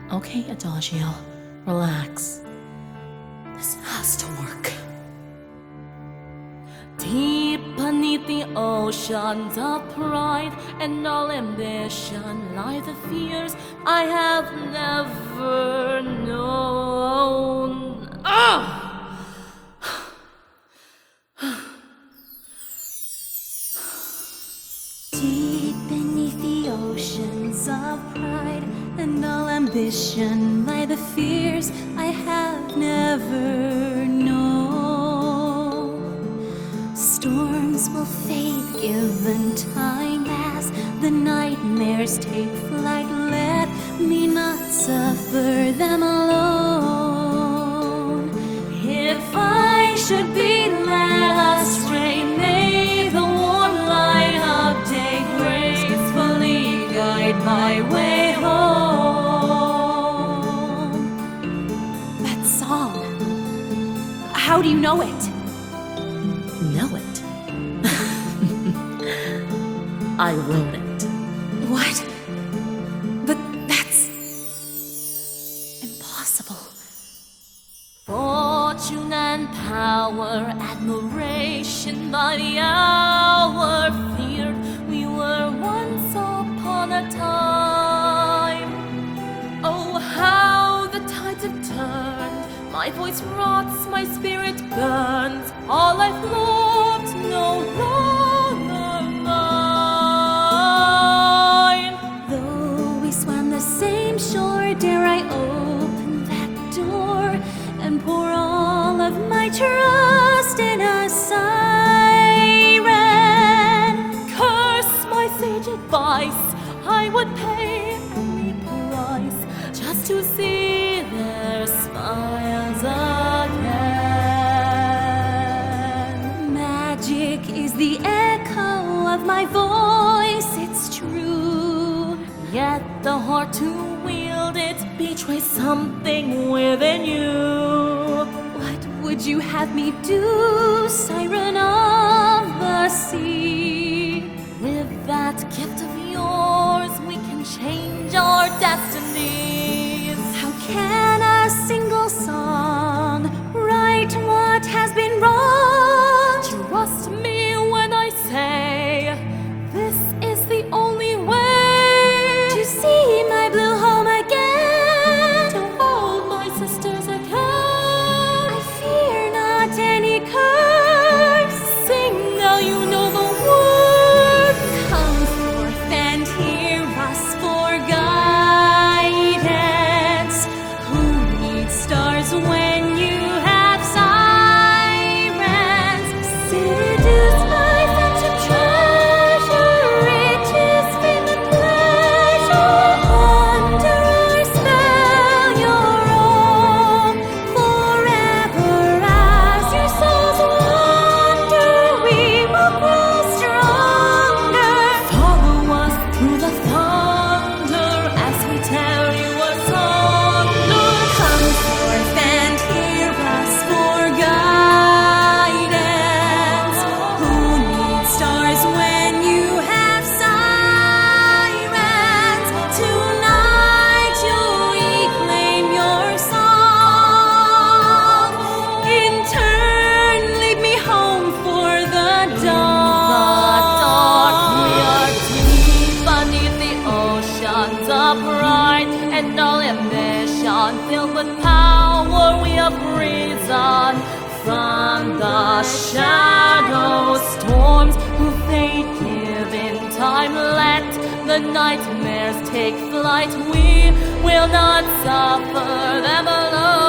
Okay, Adagio, relax. This has to work. Deep beneath the oceans of pride and all ambition lie the fears I have never known. Deep beneath the oceans of pride and all ambition lie the fears I have never known. Storms will fade given time as the nightmares take flight. Let me not suffer them alone. If I should be led astray, may the warm light of day gracefully guide my way home. That song. How do you know it? Know it? I wrote it. What? But that's impossible. Fortune and power, admiration by the hour, feared we were once upon a time. Oh, how the tides have turned. My voice rots, my spirit burns. All I've loved no longer mine. Though we swam the same shore, dare I open that door and pour all of my trust in a siren? Curse my sage advice, I would pay any price just to see their smiles again. Magic is the echo of my voice, it's true. Yet the heart to wield it betrays something within you. What would you have me do, siren of the sea? With that gift of yours, we can change our destinies. How can a single song right what has been wrong? Trust me when I say this is the only way To see my blue home again, to hold my sisters again. I fear not any curse. Sing now, you know the words. Come forth and hear us for guidance. Who needs stars when you have sirens? Seduced by phantom treasure, riches, fame, and pleasure. Under our spell, you're all forever. As your souls wander, we will grow stronger. Follow us through the thunder as we tell you a song. Come forth and hear us for guidance. Who needs stars when you have sirens? Tonight you'll reclaim your song. In turn, lead me home for the Dark, we dawn. are deep beneath the oceans of pride and all ambition, filled with power we have risen from the shadow storms who fade given time. Let the nightmares take flight, we will not suffer them alone.